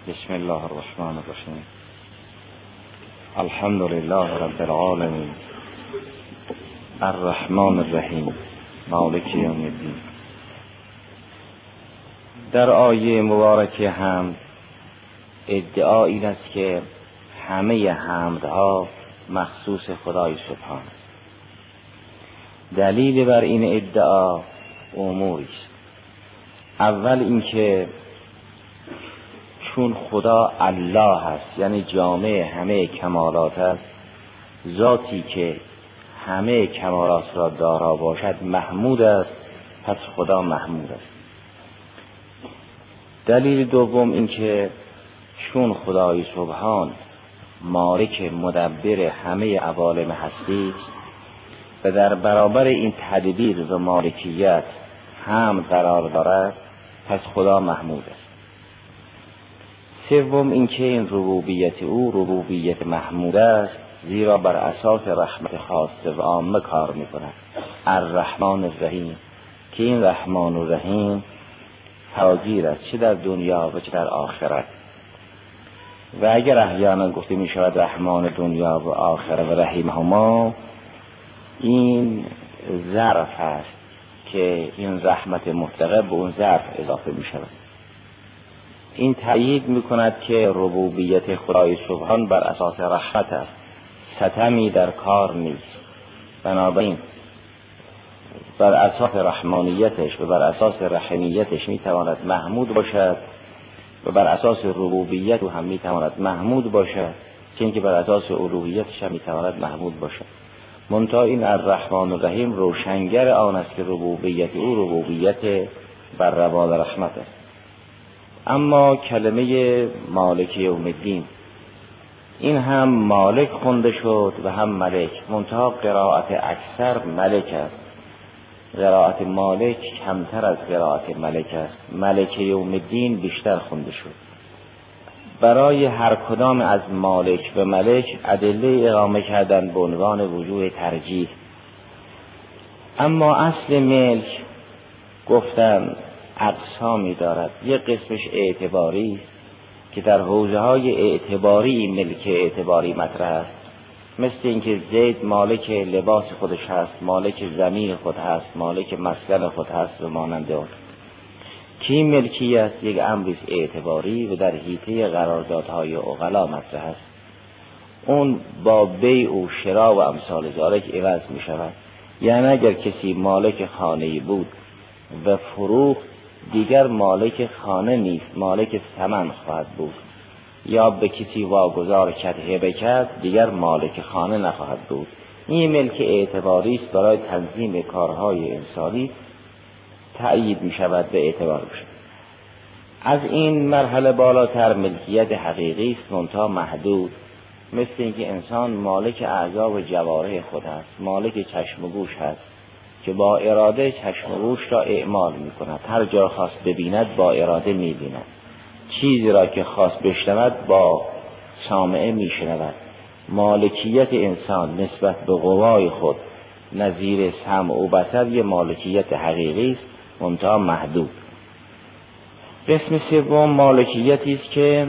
بسم الله الرحمن الرحیم. الحمد لله رب العالمین، الرحمن الرحیم، مالک یوم الدین. در آیه مبارکه هم ادعا این است که همه حمدها مخصوص خدای سبحان است. دلیل بر این ادعا اموری است. اول اینکه چون خدا الله است، یعنی جامع همه کمالات است، ذاتی که همه کمالات را دارا باشد محمود است، پس خدا محمود است. دلیل دوم اینکه چون خدای سبحان مالک مدبر همه عوالم هستی است و در برابر این تدبیر و مالکیت حمد قرار دارد، پس خدا محمود است. سوم اینکه این ربوبیت او ربوبیت محمود است، زیرا بر اساس رحمت خاصه و عامه کار می‌کند. الرحمن الرحیم، که این رحمان و رحیم فراگیر است، چه در دنیا و چه در آخرت. و اگر احیانا گفته می شود رحمان دنیا و آخرت و رحیم هما، این ظرف است که این رحمت مطلقه به اون ظرف اضافه می شود. این تأیید می کند که ربوبیت خدای سبحان بر اساس رحمت است، ستمی در کار نیست. بنابراین بر اساس رحمانیتش و بر اساس رحمیتش می تواند محمود باشد و بر اساس ربوبیت او هم می تواند محمود باشد، چون که بر اساس الوهیتش هم می تواند محمود باشد. منتها این الرحمن الرحیم روشنگر آن است که ربوبیت او ربوبیت بر روال رحمت است. اما کلمه مالک یوم الدین، این هم مالک خونده شد و هم ملک، منتها قرائت اکثر ملک است. قرائت مالک کمتر از قرائت ملک است. ملک یوم الدین بیشتر خونده شد. برای هر کدام از مالک و ملک ادله اقامه کردن به عنوان وجوه ترجیح. اما اصل ملک گفتن اقسامی دارد. یک قسمش اعتباری است که در حوزه‌های اعتباری ملک اعتباری مطرح است، مثل اینکه زید مالک لباس خودش هست، مالک زمین خود هست، مالک مسکن خود هست و مانند آن. کی ملکیت یک امری اعتباری و در حیطه قراردادهای عقلا مطرح است. اون با بیع و شرا و امثال ذالک عوض می شود. یعنی اگر کسی مالک خانه‌ای بود و فروخت، دیگر مالک خانه نیست، مالک ثمن خواهد بود. یا به کسی واگذار کرد، هبه کرد، دیگر مالک خانه نخواهد بود. این ملک اعتباری است، برای تنظیم کارهای انسانی تأیید می شود به اعتبار بشود. از این مرحله بالاتر ملکیت حقیقی است، منتها محدود. مثل اینکه انسان مالک اعضا و جوارح خود است، مالک چشم و گوش هست که با اراده چشم و گوش را اعمال می کند. هر جا خواست ببیند با اراده می بیند. چیزی را که خواست بشنود با سامعه می شنود. مالکیت انسان نسبت به قوای خود نظیر سمع و بصر یه مالکیت حقیقی است، منتها محدود. قسم سوم مالکیتی است که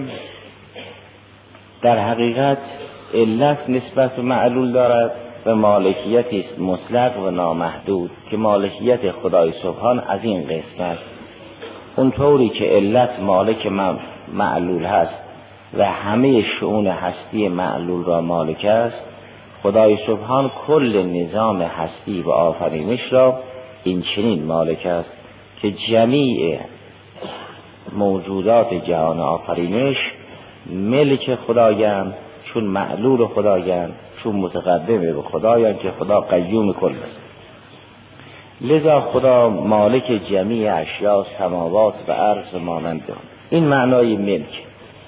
در حقیقت علت نسبت به معلول دارد و مالکیتی است مطلق و نامحدود که مالکیت خدای سبحان از این قسم است. اونطوری که علت مالک معلول هست و همه شؤون هستی معلول را مالک است، خدای سبحان کل نظام هستی و آفرینش را این چنین مالک است که جمیع موجودات جهان آفرینش ملک خدایند، چون معلول خدایند، چون متقدم به خدایند که خدا قیوم کل است. لذا خدا مالک جمیع اشیاء سماوات و ارض و مانند آن. این معنای ملک.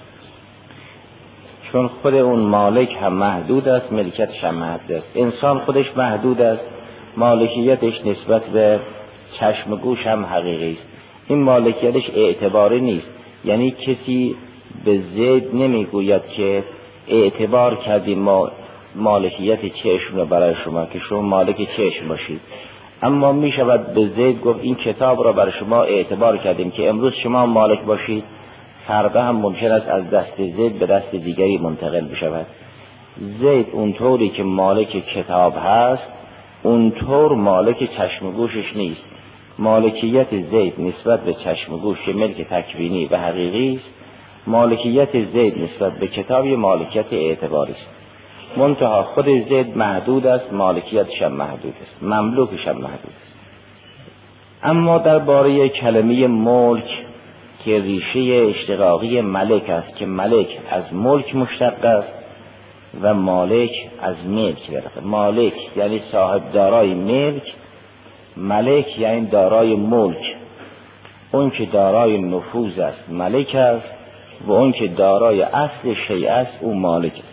چون خود اون مالک هم محدود است، ملکتش هم محدود است. انسان خودش محدود است، مالکیتش نسبت به چشم گوش هم حقیقی است. این مالکیتش اعتباری نیست. یعنی کسی به زید نمیگوید که اعتبار کردیم ما مالکیت چشم رو برای شما که شما مالک چشم باشید. اما می شود به زید گفت این کتاب را برای شما اعتبار کردیم که امروز شما مالک باشید. فردا هم ممکن است از دست زید به دست دیگری منتقل بشود. زید اونطوری که مالک کتاب هست اونطور مالک چشم و گوشش نیست. مالکیت زید نسبت به چشم و گوش ملک تکوینی و حقیقی است. مالکیت زید نسبت به کتاب مالکیت اعتباری است. منتها خود زید محدود است، مالکیتش هم محدود است، مملوکش هم محدود است. اما درباره کلمه ملک که ریشه اشتقاقی ملک است که ملک از ملک مشتق است و مالک از ملک گرفته. مالک یعنی صاحب دارای ملک، ملک یعنی دارای ملک. اون که دارای نفوذ است ملک است و اون که دارای اصل شیء است او مالک است.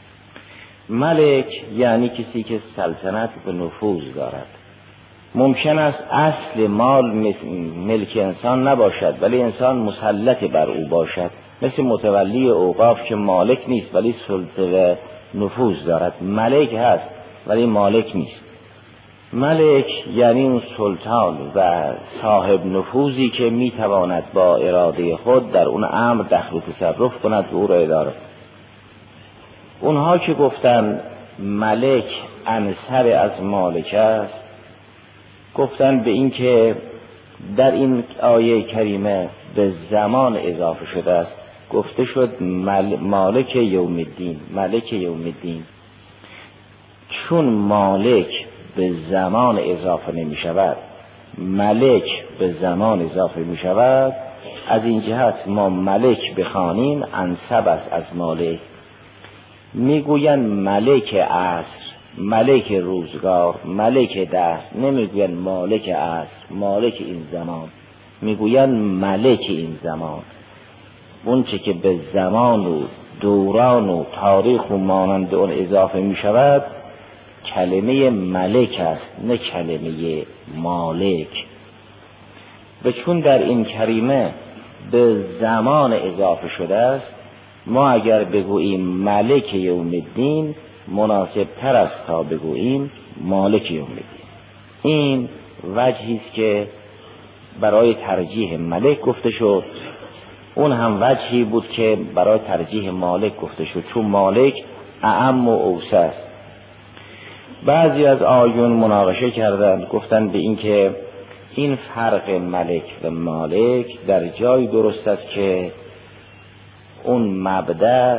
ملک یعنی کسی که سلطنت و نفوذ دارد. ممکن است اصل مال ملک انسان نباشد ولی انسان مسلط بر او باشد، مثل متولی اوقاف که مالک نیست ولی سلطه و نفوذ دارد. ملک هست ولی مالک نیست. ملک یعنی اون سلطان و صاحب نفوذی که میتواند با اراده خود در اون امر دخل و تصرف کند و او را اداره کند. اونها که گفتن ملک انصر از مالک است، گفتن به این که در این آیه کریمه به زمان اضافه شده است. گفته شد مالک یوم الدین، ملک یوم الدین. چون مالک به زمان اضافه نمی شود، ملک به زمان اضافه می شود، از این جهت ما ملک بخوانیم انسب است از مالک. میگوین ملک عصر، ملک روزگار، ملک دهر، نمیگوین مالک عصر، مالک این زمان، میگوین ملک این زمان. اون چه که به زمان و دوران و تاریخ و مانند اون اضافه می شود کلمه ملک است نه کلمه مالک. و چون در این کریمه به زمان اضافه شده است، ما اگر بگوییم ملک یوم الدین مناسب تر است تا بگوییم مالک یوم الدین. این وجهی است که برای ترجیح ملک گفته شد. اون هم وجهی بود که برای ترجیح مالک گفته شد، چون مالک اعم و اوسع است. بعضی از آیون مناقشه کردند، گفتند به این که این فرق ملک و مالک در جای درست است که اون مبدأ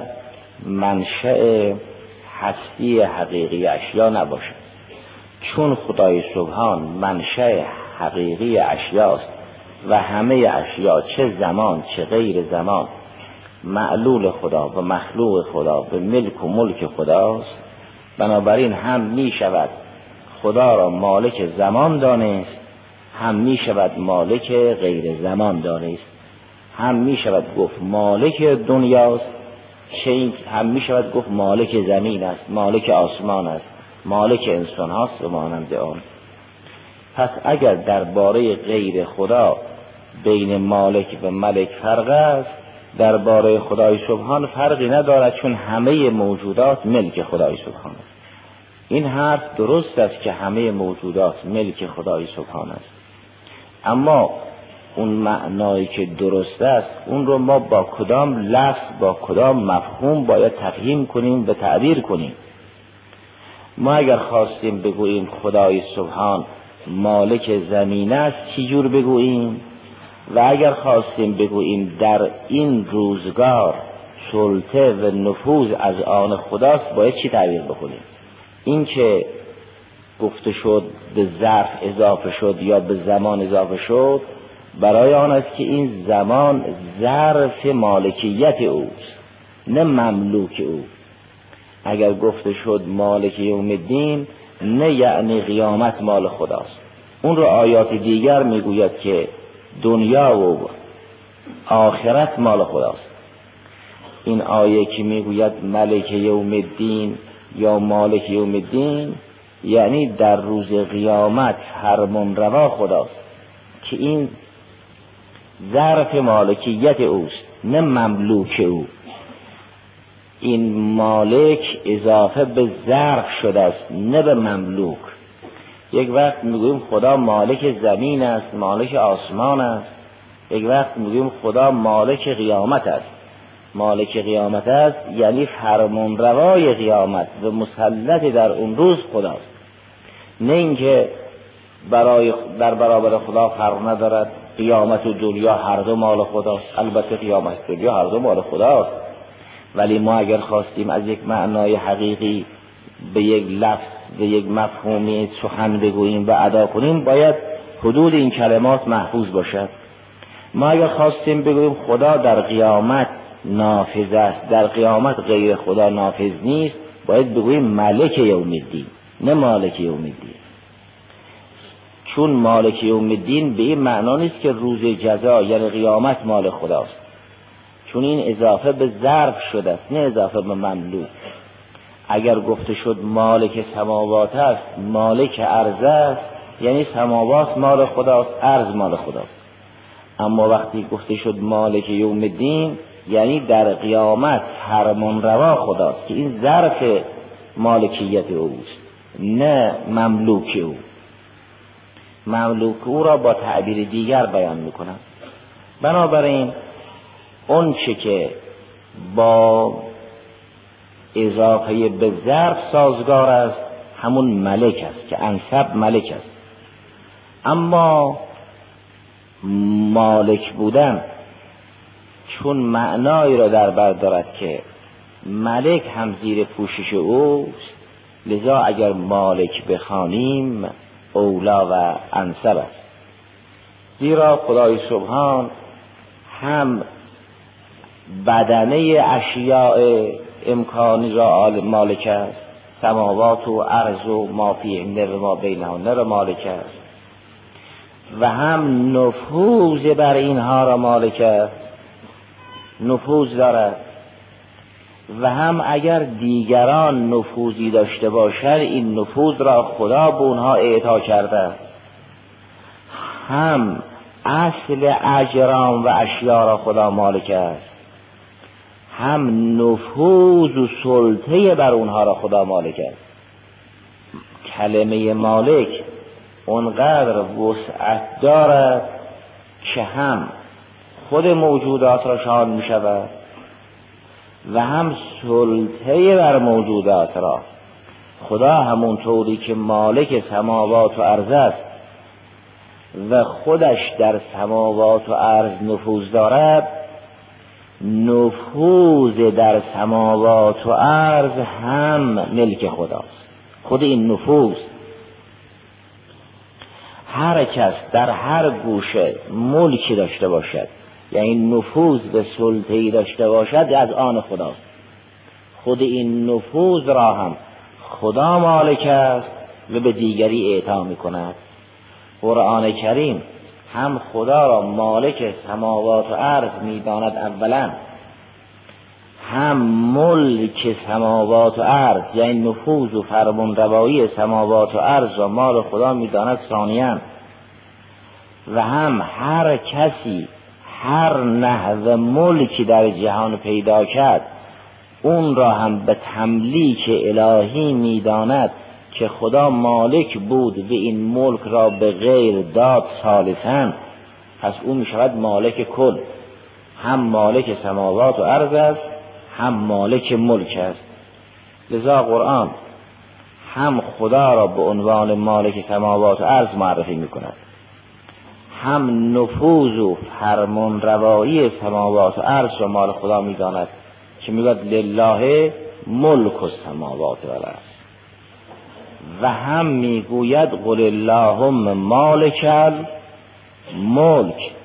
منشأ هستی حقیقی اشیا نباشد. چون خدای سبحان منشأ حقیقی اشیاست و همه اشیا چه زمان چه غیر زمان معلول خدا و مخلوق خدا به ملک و ملک خداست، بنابراین هم می شود خدا را مالک زمان دانست، هم می شود مالک غیر زمان دانست، هم می شود گفت مالک دنیاست، هم می شود گفت مالک زمین است، مالک آسمان است، مالک انسان هاست و مانند آن. پس اگر درباره غیر خدا بین مالک و ملک فرق است، درباره خدای سبحان فرقی ندارد، چون همه موجودات ملک خدای سبحان است. این حرف درست است که همه موجودات ملک خدای سبحان است، اما اون معنایی که درست است اون رو ما با کدام لفظ با کدام مفهوم باید تفهیم کنیم و تعبیر کنیم. ما اگر خواستیم بگوییم خدای سبحان مالک زمین است چی جور بگوییم؟ و اگر خواستیم بگوییم در این روزگار سلطه و نفوذ از آن خداست باید چی تعبیر بکنیم؟ این که گفته شد به ظرف اضافه شد یا به زمان اضافه شد برای آن است که این زمان ظرف مالکیت اوست نه مملوک او. اگر گفته شد مالک یوم الدین نه یعنی قیامت مال خداست. اون رو آیات دیگر میگوید که دنیا و آخرت مال خداست. این آیه که میگوید ملک یوم الدین یا مالک یوم الدین یعنی در روز قیامت فرمان روا خداست که این ظرف مالکیت اوست نه مملوک او. این مالک اضافه به ظرف شده است نه به مملوک. یک وقت میگوییم خدا مالک زمین است، مالک آسمان است، یک وقت میگیم خدا مالک قیامت است. مالک قیامت است یعنی فرمانروای قیامت و مسلط در اون روز خداست، نه اینکه در برابر خدا فرق ندارد. قیامت و دنیا هر دو مال خداست. البته قیامت و دنیا هر دو مال خداست، ولی ما اگر خواستیم از یک معنای حقیقی به یک لفظ به یک مفهومی سخن بگوییم و ادا کنیم باید حدود این کلمات محفوظ باشد. ما اگر خواستیم بگوییم خدا در قیامت نافذ است، در قیامت غیر خدا نافذ نیست، باید بگوییم ملک یوم الدین، نه مالک یوم الدین. چون مالک یوم الدین به این معنا نیست که روز جزا یعنی قیامت مال خداست، چون این اضافه به ظرف شده است نه اضافه به مملوک. اگر گفته شد مالک سماوات است، مالک ارض است، یعنی سماوات مال خداست، ارض مال خداست. اما وقتی گفته شد مالک یوم الدین یعنی در قیامت فرمانروا خداست که این ظرف مالکیت اوست نه مملوک او. مملوک او را با تعبیر دیگر بیان میکنم. بنابراین اون چه که با اضافه به ظرف سازگار است همون ملک است که انسب ملک است. اما مالک بودن چون معنایی را در بر دارد که ملک هم زیر پوشش اوست، لذا اگر مالک بخوانیم اولا و انسب است. زیرا خدای سبحان هم بدنه اشیاء امکانی را مالک است، سماوات و ارض و ما فیهن و ما بینهن را مالک است، و هم نفوذ بر اینها را مالک است، نفوذ دارد. و هم اگر دیگران نفوذی داشته باشد این نفوذ را خدا به اونها اعطا کرده. هم اصل اجرام و اشیا را خدا مالک است، هم نفوذ و سلطه بر اونها را خدا مالک است. کلمه مالک اونقدر وسعت دارد که هم خود موجودات را شامل می شود و هم سلطه بر موجودات را. خدا همون طوری که مالک سماوات و ارض است و خودش در سماوات و ارض نفوذ دارد، نفوذ در سماوات و ارض هم ملک خداست. خود این نفوذ هر کس در هر گوشه ملکی داشته باشد، یعنی نفوذ به سلطه‌ای داشته باشد، از آن خداست. خود این نفوذ را هم خدا مالک است و به دیگری اعطا می‌کند. قرآن کریم هم خدا را مالک سماوات و ارض می‌داند اولا، هم ملک سماوات و ارض یعنی نفوذ و فرمانروایی سماوات و ارض را مال خدا می‌داند ثانیاً، و هم هر کسی هر نحو ملکی در جهان پیدا کرد اون را هم به تملیک الهی می‌داند که خدا مالک بود و این ملک را به غیر داد ثالثاً، پس او می‌شود مالک کل. هم مالک سماوات و ارض است، هم مالک ملک است. لذا قرآن هم خدا را به عنوان مالک سماوات و ارض معرفی می‌کند، هم نفوذ و فرمان روایی سماوات و ارض را مال خدا می‌داند که میگوید لله ملک السماوات و الارض، و هم میگوید قل اللهم مالک الملک،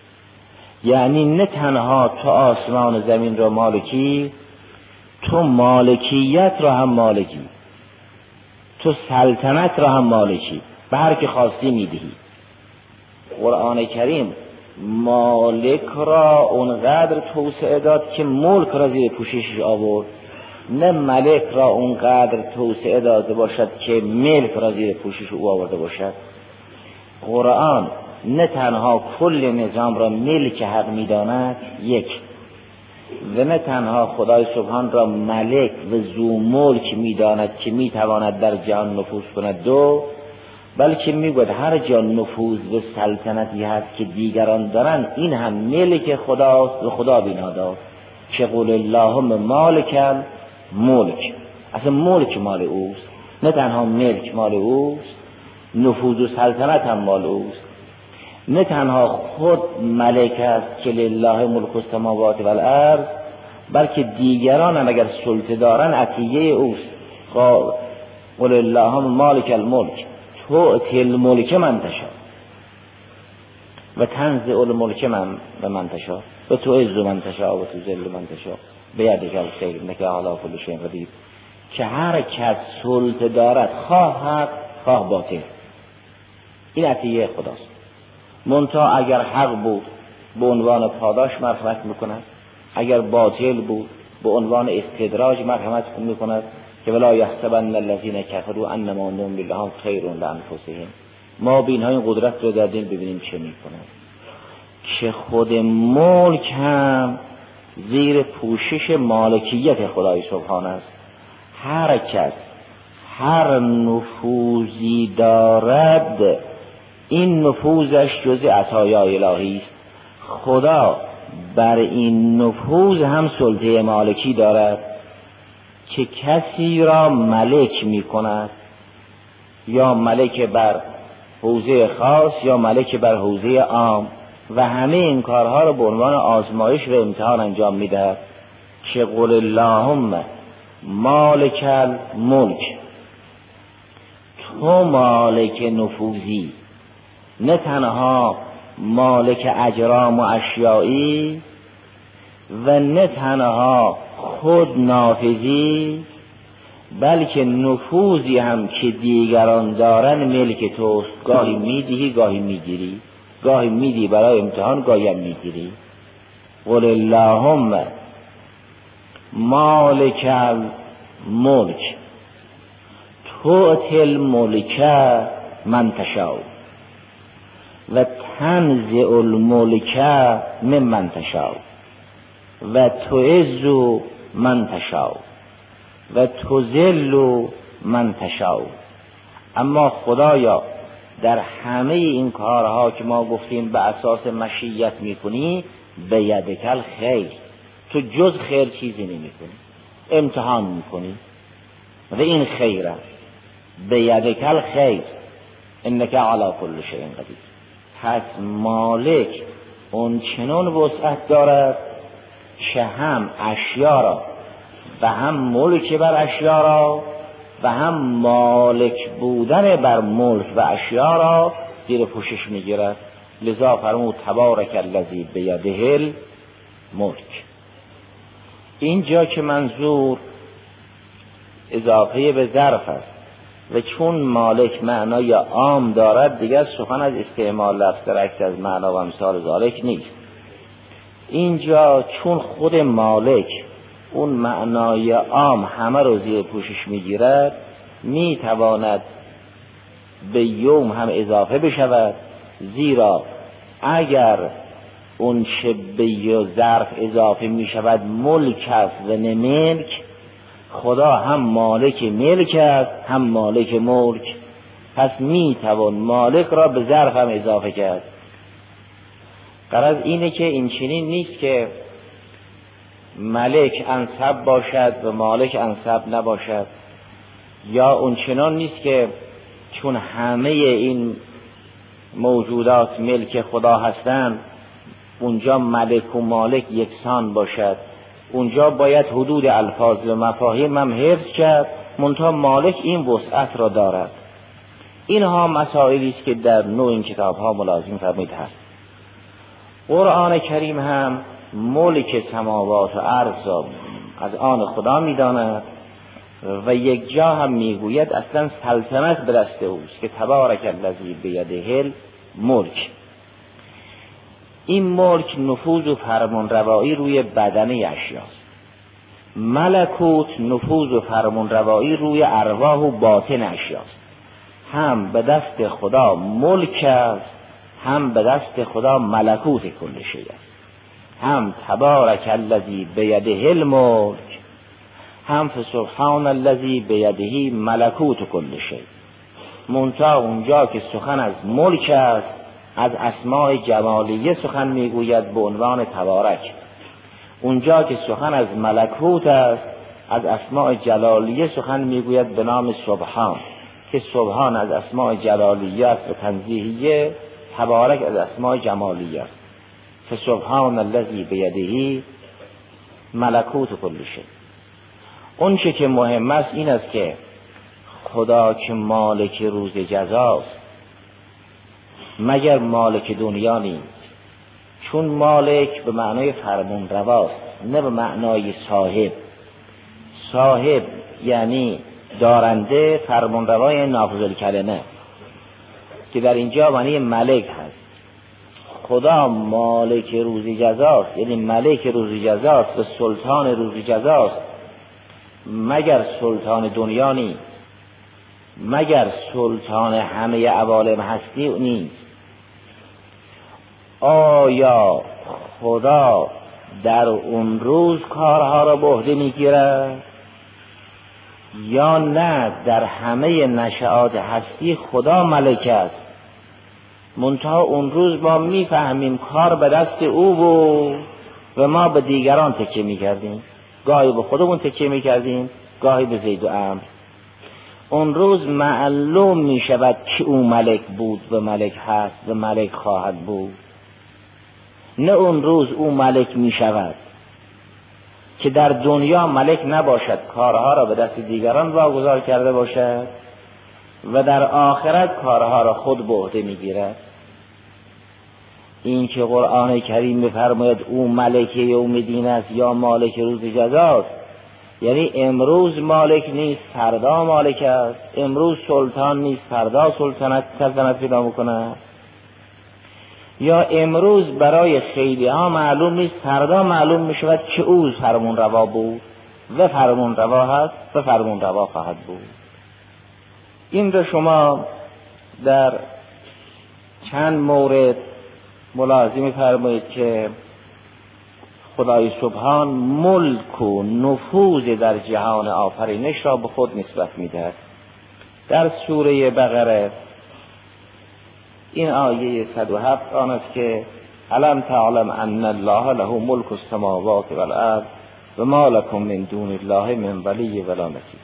یعنی نه تنها تو آسمان و زمین را مالکی، تو مالکیت را هم مالکی، تو سلطنت را هم مالکی، به هر که خواستی میدهی. قرآن کریم مالک را اونقدر توسعه داد که ملک را زیر پوششش آورد، نه ملک را اونقدر توسعه داده باشد که ملک را زیر پوشش او آورده باشد. قرآن نه تنها کل نظام را ملک حق می‌داند یک، و نه تنها خدای سبحان را ملک و ذو ملک می‌داند که می‌تواند در جهان نفوذ کند دو، بلکه میگوید هر جا نفوذ و سلطنتی هست که دیگران دارن، این هم ملک خداست و خدا بینا داد. که قول اللهم مالک ملک، اصلا ملک مال اوست، نه تنها ملک مال اوست، نفوذ و سلطنت هم مال اوست. نه تنها خود ملک است که لله ملک السماوات و الارض، بلکه دیگران هم اگر سلطه دارن عطیه اوست. قل اللهم مالک الملک تؤتی الملک من تشاء و تنزع الملک من تشاء و تعز من تشاء و تذل من تشاء بیدک الخیر انک علی کل شیء قدیر. که هر کس سلطه دارد، خواه حق خواه باطل، این عطیه خداست. منتها اگر حق بود به عنوان پاداش مرحمت میکند، اگر باطل بود به عنوان استدراج مرحمت میکند. که ولا یحسبن الذین کفروا انما نملی لهم خیر لانفسهم. ما به اینها این قدرت رو دادیم ببینیم چه میکنند. که خود ملک هم زیر پوشش مالکیت خدای سبحانه است. هر کس هر نفوذی دارد، این نفوذش جز عطایای الهی است. خدا بر این نفوذ هم سلطه مالکی دارد که کسی را ملک می کند، یا ملک بر حوزه خاص یا ملک بر حوزه عام، و همه این کارها را به عنوان آزمایش و امتحان انجام می دهد. که قل اللهم مالک الملک، تو مالک نفوذی، نه تنها مالک اجرام و اشیایی و نه تنها خود نافذی، بلکه نفوذی هم که دیگران دارن ملک توست. گاهی میدهی گاهی میگیری، گاهی میدی برای امتحان گاهی هم میگیری. قل اللهم مالک الملک تؤتی الملک من تشاء و تنزع الملک ممن تشاء و تعز من تشاء و تذل من تشاء. اما خدایا در همه این کارها که ما گفتیم به اساس مشیت میکنی، به یدک الخیر، تو جز خیر چیزی نمیکنی، امتحان میکنی و این خیره. به یدک الخیر انک علی کل شیء قدیر. پس مالک اون چنان وسعت دارد که هم اشیا را و هم ملک بر اشیا را و هم مالک بودن بر ملک و اشیا را زیر پوشش میگیرد. لذا فرمود تبارک الذی بیده الملک. اینجا که منظور اضافه به ظرف است و چون مالک معنای عام دارد، دیگر سخن از استعمال لفظ در عکس از معنا و امثال ذالک نیست. اینجا چون خود مالک اون معنای عام همه رو زیر پوشش میگیرد، میتواند به یوم هم اضافه بشود. زیرا اگر اون چه به ظرف اضافه میشود ملک است و نه ملک، خدا هم مالک ملک است هم مالک ملک، پس میتوان مالک را به ظرف هم اضافه کرد. غرض اینه که این چنین نیست که ملک انسب باشد و مالک انسب نباشد، یا اون چنان نیست که چون همه این موجودات ملک خدا هستند اونجا ملک و مالک یکسان باشد. اونجا باید حدود الفاظ و مفاهیم هم حفظ کرد، منتها مالک این وسعت را دارد. اینها مسائلی است که در نوع این کتاب ها ملازم فرمود هست. قرآن کریم هم ملک سماوات و ارض از آن خدا می‌داند و یک جا هم میگوید اصلا سلطنت به دست اوست که تبارک الذی بیده الملک. این ملک نفوذ و فرمانروایی روی بدنه اشیاست. ملکوت نفوذ و فرمانروایی روی ارواح و باطن اشیاست. هم به دست خدا ملک است، هم به دست خدا ملکوت کل شیء است. هم تبارک الذی بیده الملک، هم فسبحان الذی بیده ملکوت کل شیء. منتها اونجا که سخن از ملک است از اسماء جمالیه سخن میگوید به عنوان تبارک. اونجا که سخن از ملکوت است از اسماء جلالیه سخن میگوید به نام سبحان، که سبحان از اسماء جلالیه است و تنزیهیه، تبارک از اسماء جمالیه است. فسبحان الذی بیده ملکوت کل شیء. اون چه که مهم است این است که خدا که مالک روز جزاست مگر مالک دنیا نیست، چون مالک به معنای فرمان رواست نه به معنای صاحب. صاحب یعنی دارنده، فرمان روای نافذ الکلمه که در اینجا معنی ملک هست. خدا مالک روز جزاست یعنی ملک روز جزاست و سلطان روز جزاست، مگر سلطان دنیا نیست، مگر سلطان همه عوالم هستی نیست. آیا خدا در اون روز کارها را به عهده میگیرد یا نه در همه نشآت هستی خدا ملک است؟ منتها اون روز ما میفهمیم کار به دست او بود و ما به دیگران تکیه میکردیم، گاهی به خودمون تکیه میکردیم، گاهی به زید و عمرو. اون روز معلوم میشود که او ملک بود و ملک هست و ملک خواهد بود. نه اون روز او ملک میشود که در دنیا ملک نباشد، کارها را به دست دیگران واگذار کرده باشد و در آخرت کارها را خود به عهده میگیرد. این که قرآن کریم میفرماید او ملک یوم دین است یا مالک روز جزاست، یعنی امروز مالک نیست فردا مالک است، امروز سلطان نیست فردا سلطنت پیدا میکند، یا امروز برای خیلی ها معلوم نیست فردا معلوم میشود که او فرمون روا بود و فرمون روا هست و فرمون روا خواهد بود. این رو شما در چند مورد ملاحظه می‌فرمایید که خدای سبحان ملک و نفوذ در جهان آفرینش را به خود نسبت می‌دهد. در سوره بقره این آیه 107 آن است که الم تعلم ان الله له ملک السماوات والارض و ما لکم من دون الله من ولی ولا نصیر.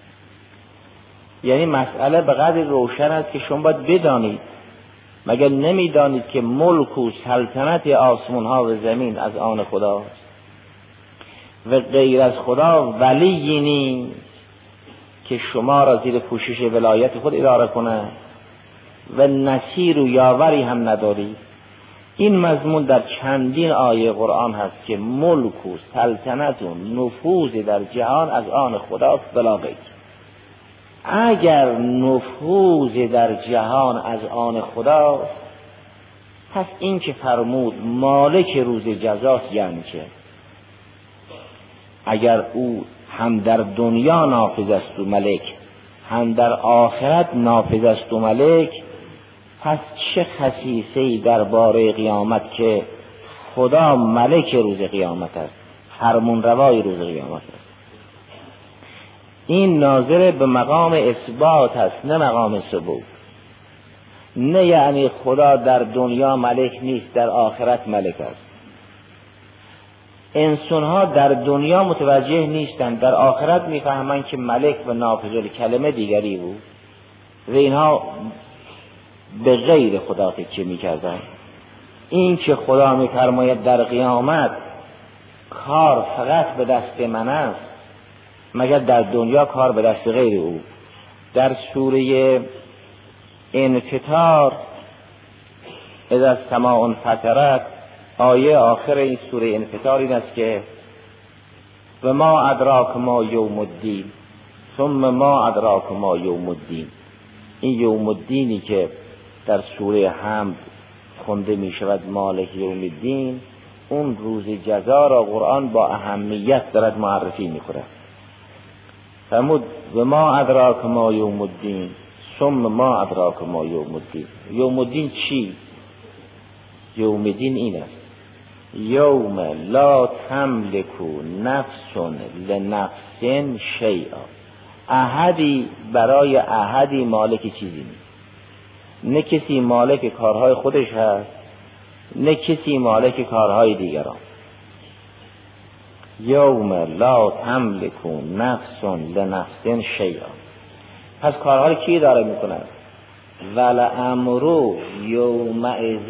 یعنی مسئله به قدر روشن است که شما باید بدانید. مگر نمیدانید که ملک و سلطنت آسمان ها و زمین از آن خداست و غیر از خدا ولی نیست که شما را زیر پوشش ولایت خود اداره کنه و نصیر و یاوری هم ندارید. این مضمون در چندین آیه قرآن هست که ملک و سلطنت و نفوذ در جهان از آن خداست بلا غیر. اگر نفوذ در جهان از آن خداست پس این که فرمود مالک روز جزاست یعنی چه؟ اگر او هم در دنیا نافذ است و ملک هم در آخرت نافذ است و ملک، پس چه خصیصه‌ای درباره قیامت که خدا ملک روز قیامت است، فرمان روای روز قیامت است. این ناظر به مقام اثبات است نه مقام ثبوت. نه یعنی خدا در دنیا ملک نیست در آخرت ملک است. انسان‌ها در دنیا متوجه نیستند، در آخرت میفهمند که ملک و نافذ الکلمه دیگری بود و اینها به غیر خدا تکیه میکردند. این که خدا میفرماید در قیامت کار فقط به دست من است، مگر در دنیا کار به دست غیر او. در سوره انفطار اذا السماء انفطرت آیه آخر این سوره انفطار این است که و ما ادراک ما یوم الدین ثم ما ادراک ما یوم الدین. این یوم الدینی که در سوره حمد خونده می شود مالک یوم الدین، اون روز جزا را قرآن با اهمیت دارد معرفی می کند. فرمود و ما ادراک ما یوم الدین ثم ما ادراک ما یوم الدین. یوم الدین چی؟ یوم الدین این است: یوم لا تملک نفس لنفس شیئا. احدی برای احدی مالک چیزی نیست. نه کسی مالک کارهای خودش هست، نه کسی مالک کارهای دیگران. یوم لا تملک نفس لنفس شیئا. پس کارهای کی داره میکنه؟ ولامر یومئذ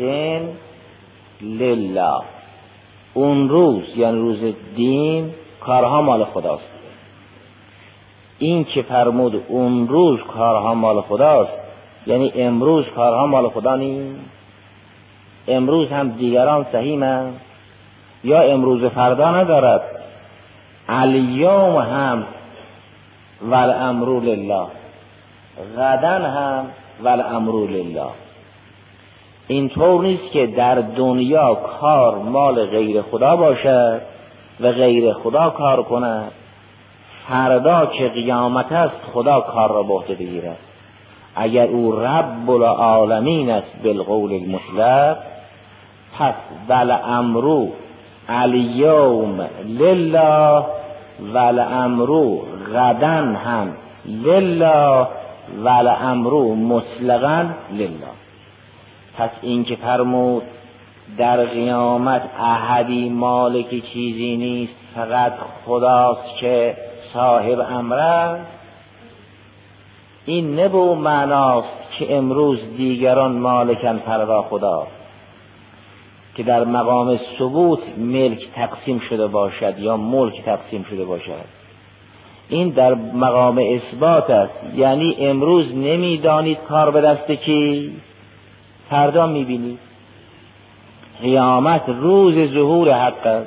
لله. اون روز یعنی روز دین کارها مال خداست. این که فرمود اون روز کارها مال خداست یعنی امروز کارها مال خدا نیست؟ امروز هم دیگران سهیمند یا امروز فردا ندارد؟ الیوم هم والامر لله، غدن هم والامر لله. اینطور نیست که در دنیا کار مال غیر خدا باشد و غیر خدا کار کند، فردا که قیامت است خدا کار را به عهده بگیرد. اگر او رب العالمین است بالقول المطلق، پس والامر الیوم لله والامر غدن هم لله والامر مطلقا لله. پس این که فرمود در قیامت احدی مالک چیزی نیست فقط خداست که صاحب امر است، این نه به معناست که امروز دیگران مالکن فردا خدا، که در مقام ثبوت ملک تقسیم شده باشد یا ملک تقسیم شده باشد. این در مقام اثبات است، یعنی امروز نمیدانید کار به دست کی، فردا میبینید. قیامت روز ظهور حق است.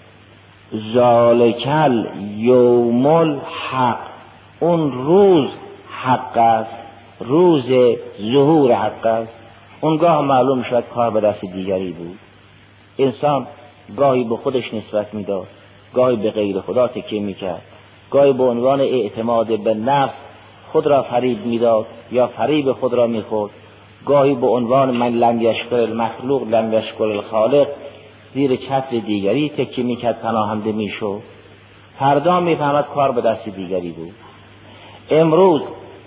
ذالکل یوم الحق، اون روز حق است، روز ظهور حق است. اونگاه معلوم شد کار به دست دیگری بود. انسان گاهی به خودش نسبت میداد، گاهی به غیر خدا تکیه میکرد، گاهی به عنوان اعتماد به نفس خود را فریب میداد یا فریب خود را میخورد، گاهی به عنوان من لم یشکر المخلوق لم یشکر الخالق زیر چتر دیگری تکیه میکرد، پناهنده میشد. فردا میفهمد کار به دست دیگری بود. امروز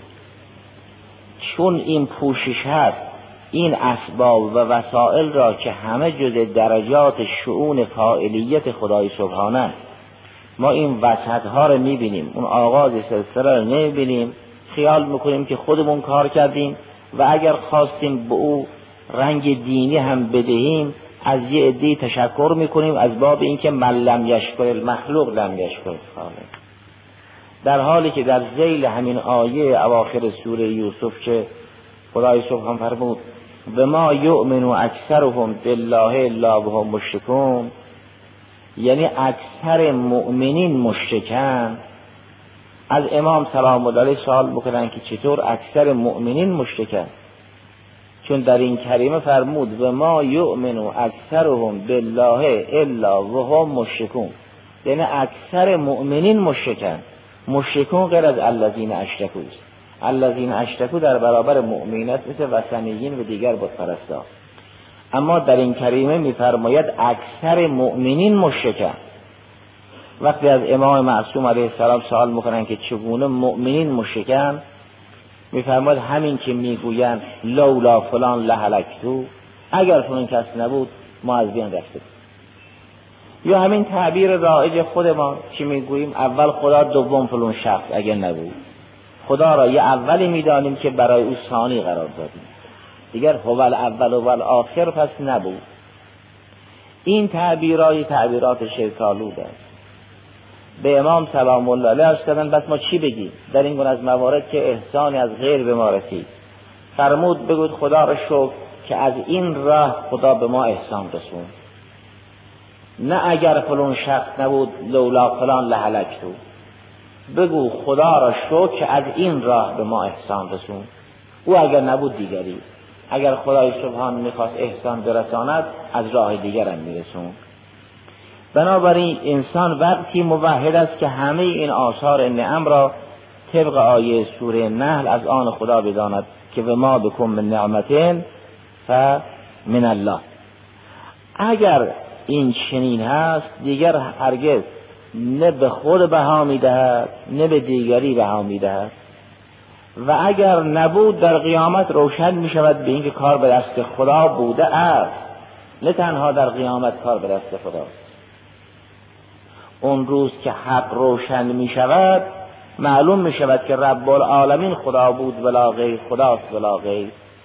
چون این پوشش هست، این اسباب و وسائل را که همه جز درجات شؤون فاعلیت خدای سبحانه، ما این وسطها رو میبینیم، اون آغاز سلسله رو نمیبینیم، خیال میکنیم که خودمون کار کردیم و اگر خواستیم به او رنگ دینی هم بدهیم از یه عده‌ای تشکر میکنیم از باب اینکه من لم یشکر المخلوق لم یشکر الخالق. در حالی که در ذیل همین آیه اواخر سوره یوسف که خدای سبحان فرمود و ما یؤمن اکثرهم بالله الا وهم مشرکون، یعنی اکثر مؤمنین مشرکن. از امام سلام الله علیه سوال بکنن که چطور اکثر مؤمنین مشرکن، چون در این کریمه فرمود و ما یؤمن اکثرهم بالله الا وهم مشرکون، یعنی اکثر مؤمنین مشرکن. مشرکون غیر از الذین اشرکوا است. الذین اشرکوا در برابر مؤمنین مثل وثنیین و دیگر بت پرستا. اما در این کریمه میفرماید اکثر مؤمنین مشرکن. وقتی از امام معصوم علیه السلام سوال میکنن که چگونه مؤمنین مشرکن، میفرماید همین که میگویند لولا فلان لهلکتو، اگر فلان کس نبود ما از بین رفته. یا همین تعبیر رایج خودمان که میگوییم اول خدا دوم فلان شخص، اگر نبود خدا را یه اولی میدانیم که برای او ثانی قرار دادیم، دیگر هو الاول و الاخر پس نبود. این تعبیرات شیطان‌آلود است. به امام سلام الله علیه عرض کردن بس ما چی بگیم در این گونه از موارد که احسانی از غیر به ما رسید؟ فرمود بگوید خدا را شکر که از این راه خدا به ما احسان رسوند. نه اگر فلان شخص نبود لولا فلان لهلکتو. بگو خدا را شکر که از این راه به ما احسان رسوند. او اگر نبود دیگری، اگر خدای سبحان میخواست احسان برساند از راه دیگر هم میرسوند. بنابراین انسان وقتی موحد است که همه این آثار نعم را طبق آیه سوره نحل از آن خدا بداند که و ما بکم من نعمتین فمن الله. اگر این چنین هست دیگر هرگز نه به خود بها میدهد نه به دیگری بها میدهد. و اگر نبود در قیامت روشن میشود به اینکه کار به دست خدا بوده است، نه تنها در قیامت کار به دست خداست. اون روز که حق روشن میشود معلوم میشود که رب العالمین خدا بود ولا غیر، خداست ولا غیر.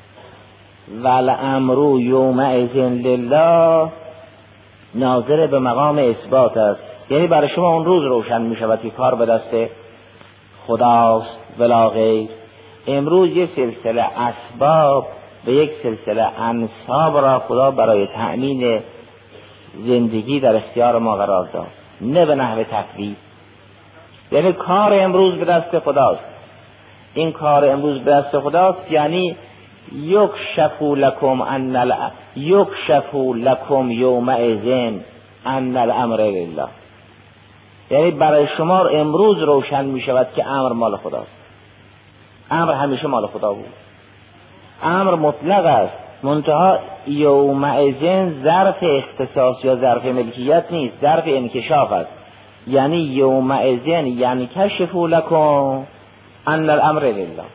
والامر یومئذ لله ناظر به مقام اثبات است، یعنی برای شما اون روز روشن میشود که کار به دست خداست ولا غیر. امروز یک سلسله اسباب و یک سلسله انساب را خدا برای تأمین زندگی در اختیار ما قرار داد، نه به نحو تکلیف. یعنی کار امروز به دست خداست. این کار امروز به دست خداست یعنی یکشف لکم یومئذ ان الامر لله، یعنی برای شما امروز روشن می شود که امر مال خداست. امر همیشه مال خدا بود، امر مطلق است، منتها یومئذ ظرف اختصاص یا ظرف ملکیت نیست، ظرف انکشاف است. یعنی یومئذ یعنی کشف لکم ان الامر لله،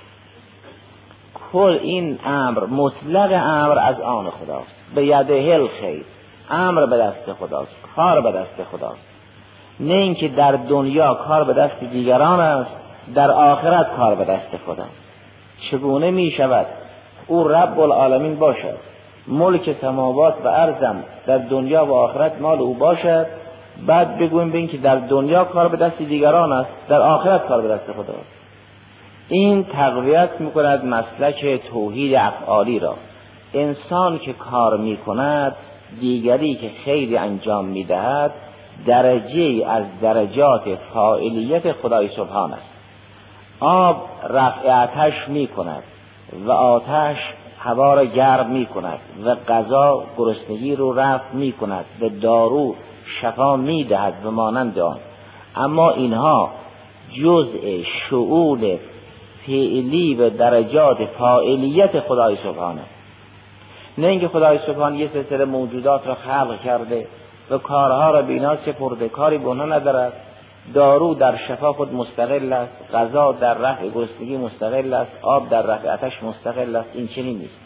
کل این امر مطلق امر از آن خداست، به یده الخیر، امر به دست خداست، کار به دست خداست. نه اینکه در دنیا کار به دست دیگران است، در آخرت کار به دست خداست. چگونه می شود او رب العالمین باشد، ملک سماوات و ارضم در دنیا و آخرت مال او باشد، بعد بگویم به این که در دنیا کار به دست دیگران است، در آخرت کار به دست خداست؟ این تقویت میکند مسلک توحید افعالی را. انسان که کار میکند، دیگری که خیری انجام میدهد، درجه از درجات فاعلیت خدای سبحان است. آب رفع آتش میکند و آتش هوا را گرم میکند و غذا گرسنگی رو رفع میکند و دارو شفا میدهد و مانند آن. اما اینها جزء شؤون فعلی و درجات فاعلیت خدای سبحانه. نه اینکه خدای سبحان یه سلسله موجودات را خلق کرده و کارها را به اینا سپرده، کاری به اونها ندارد. دارو در شفا خود مستقل است، غذا در رفع گرسنگی مستقل است، آب در رفع آتش مستقل است. این چنین نیست.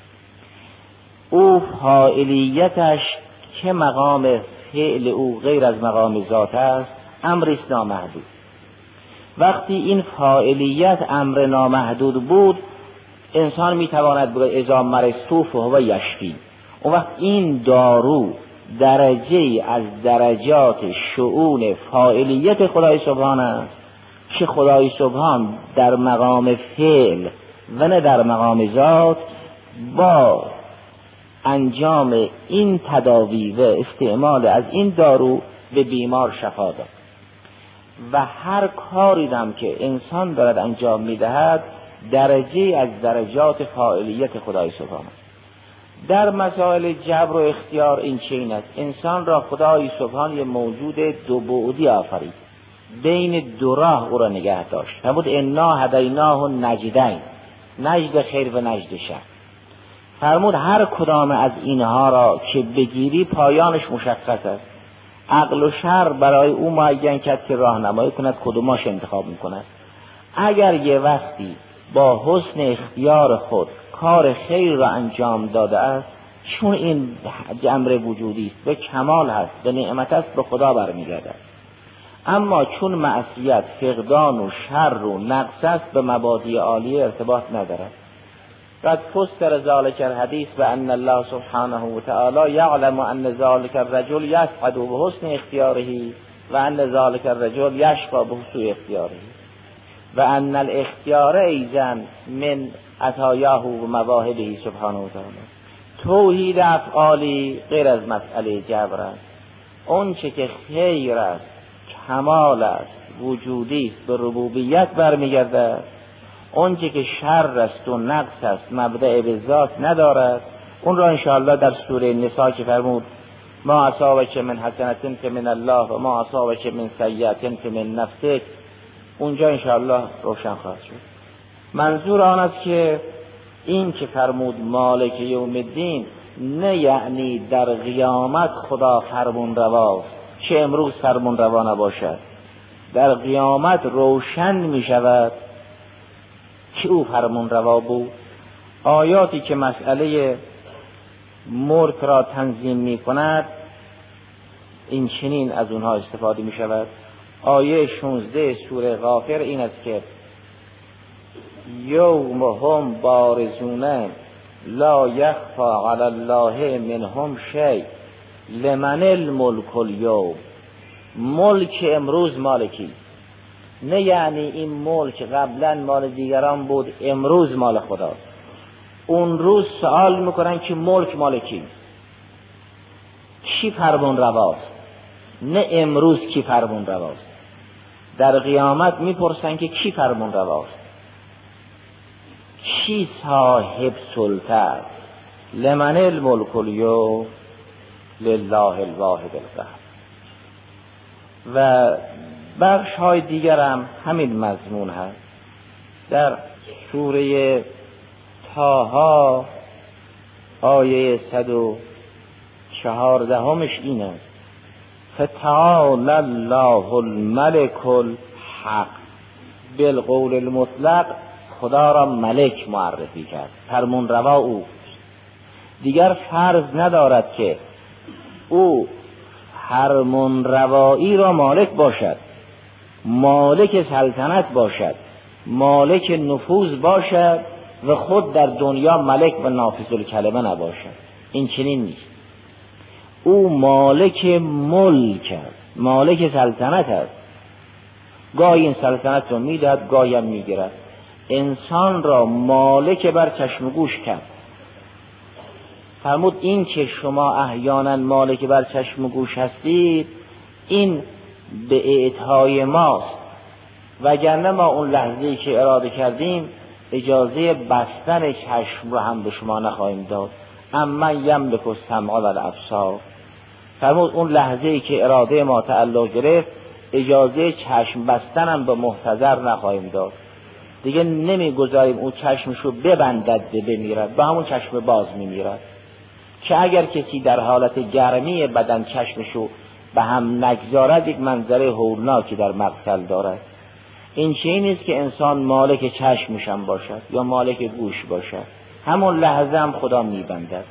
او فاعلیتش که مقام فعل او غیر از مقام ذات است، امری است نامحدود. وقتی این فاعلیت امر نامحدود بود، انسان میتواند بگوید اذا مرضت فهو یشفی. اون وقت این دارو درجه از درجات شؤون فاعلیت خدای سبحان است که خدای سبحان در مقام فعل و نه در مقام ذات با انجام این تداوی و استعمال از این دارو به بیمار شفا داد. و هر کاری هم که انسان دارد انجام میدهد درجه از درجات فاعلیت خدای سبحان است. در مسائل جبر و اختیار این چنین است. انسان را خدای سبحان یه موجود دو بعدی آفرید، بین دو راه او را نگه داشت. فرمود انا هدیناه النجدین، نجد خیر و نجد شر. فرمود هر کدام از اینها را که بگیری پایانش مشخص است. عقل و شر برای او معین کرد که راهنمایی کند کدوماش انتخاب میکند. اگر یه وقتی با حسن اختیار خود کار خیر را انجام داده است، چون این امر وجودی است و کمال هست و نعمت است، به خدا برمیگردد. اما چون معصیت، فقدان و شر و نقص است، به مبادی عالیه ارتباط ندارد. قد فسر ذلك الحدیث بأن الله سبحانه وتعالى يعلم أن ذلك الرجل يسعد بحسن اختیاره و أن ذلك الرجل يشقى بسوء اختیاره و أن الاختیار ایضا من عطایاه و مواهبه سبحانه وتعالى. توحید افعالی غیر از مسئله جبر است. اون چه که خیر است، کمال است، وجودی است، به ربوبیت برمیگردد. اون چه که شر است و نقص است، مبدأ به ذات ندارد. اون را انشاءالله در سوره نساء که فرمود ما اصابک من حسنة فمن الله و ما اصابک من سیئة فمن نفسک، اونجا انشاءالله روشن خواهد شد. منظور آن است که این که فرمود مالک یوم الدین، نه یعنی در قیامت خدا فرمون رواست که امروز فرمون روا نباشد، در قیامت روشن می شود که او فرمون روا بود. آیاتی که مسئله ملک را تنظیم می کند این چنین از اونها استفاده می شود. آیه 16 سوره غافر این است که یوم هم بارزون لا یخفی علی الله منهم شیء لمن الملک الیوم. ملک امروز مال کیست؟ نه یعنی این ملک قبلا مال دیگران بود امروز مال خداست. اون روز سوال میکنن که ملک مال کیست، کی فرمان رواست؟ نه امروز کی فرمان رواست. در قیامت میپرسن که کی فرمان رواست، کی صاحب سلطه؟ لمن الملک الیوم لله الواحد القهار. و بخش های دیگر هم همین مضمون هست. در سوره طه آیه 114 این است فتعالی الله الملک الحق. بالقول المطلق خدا را ملک معرفی کرد، فرمان روا او دیگر فرض ندارد که او فرمان روایی را مالک باشد، مالک سلطنت باشد، مالک نفوذ باشد و خود در دنیا ملک و نافذ الکلمه نباشد. این چنین نیست. او مالک ملک است، مالک سلطنت است. گاهی این سلطنت را میدهد، گاهی هم میگیرد. انسان را مالک بر چشم و گوش کرد. فرمود این که شما احیانا مالک بر چشم و گوش هستید این به اعطای ماست، وگرنه ما اون لحظه‌ای که اراده کردیم اجازه بستن چشم رو هم به شما نخواهیم داد. اما یملک السمع والابصار. فرمود اون لحظه‌ای که اراده ما تعلق گرفت اجازه چشم بستن هم به محتضر نخواهیم داد. دیگه نمیگذاریم اون چشمشو ببندد بمیرد، به همون چشم باز میمیرد. که اگر کسی در حالت گرمی بدن چشمشو به هم نگذارد یک منظره هولناکی در مقتل دارد. این چیزی نیست که انسان مالک چشمش هم باشد یا مالک گوش باشد، همون لحظه هم خدا میبندد.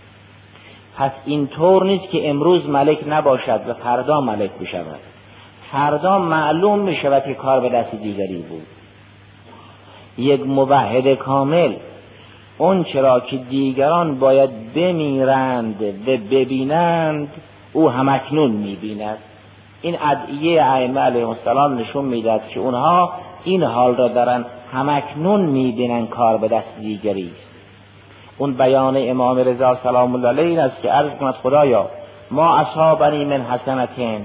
پس این طور نیست که امروز ملک نباشد و فردا ملک بشود. فردا معلوم میشود که کار به دست دیگری بود. یک موحد کامل اون چرا که دیگران باید بمیرند و ببینند او همکنون میبیند. این ادعیه ائمه علیهم السلام نشون میدهد که اونها این حال را دارن همکنون میبینن کار به دست دیگری است. اون بیان امام رضا سلام الله علیه این است که عرض کند خدایا ما اصابنی من حسنتین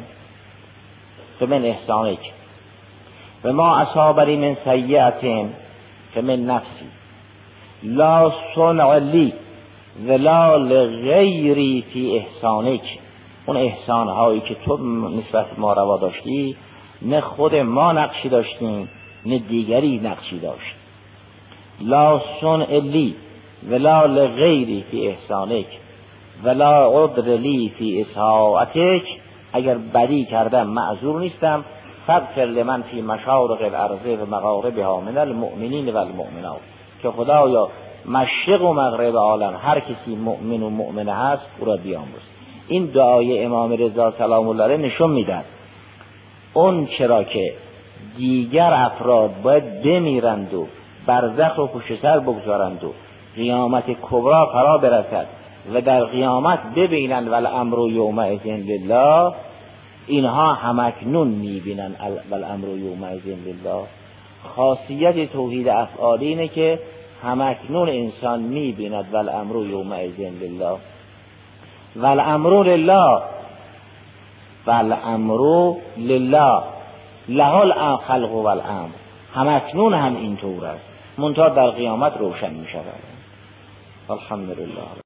فمن احسانک و ما اصابنی من سیئتین فمن نفسی لا صنع لی ولا لغیری فی احسانک. اون احسانهایی که تو نسبت ما روا داشتی نه خود ما نقشی داشتیم نه دیگری نقشی داشت. لا صنع لی ولا لغیری فی احسانک ولا عذر لی فی اساءتک. اگر بدی کردم معذور نیستم. فاغفر لمن فی مشارق الارض و مغاربها من المؤمنین و المؤمنات. که خدایا مشرق و مغرب عالم هر کسی مؤمن و مؤمنه هست او را بیامرز. این دعای امام رضا سلام الله علیه نشون میدهد اون چرا که دیگر افراد باید بمیرند و برزخ رو پشت سر بگذارند و قیامت کبرا فرا برسد و در قیامت ببینند والامر یومئذ لله، اینها همکنون میبینند والامر یومئذ لله. خاصیت توحید افعالی اینه که همکنون انسان میبیند والامر یومئذ لله. والامر لله، والامر لله، له الخلق والامر. همکنون هم اینطور است، منتها در قیامت روشن میشود. الحمدلله.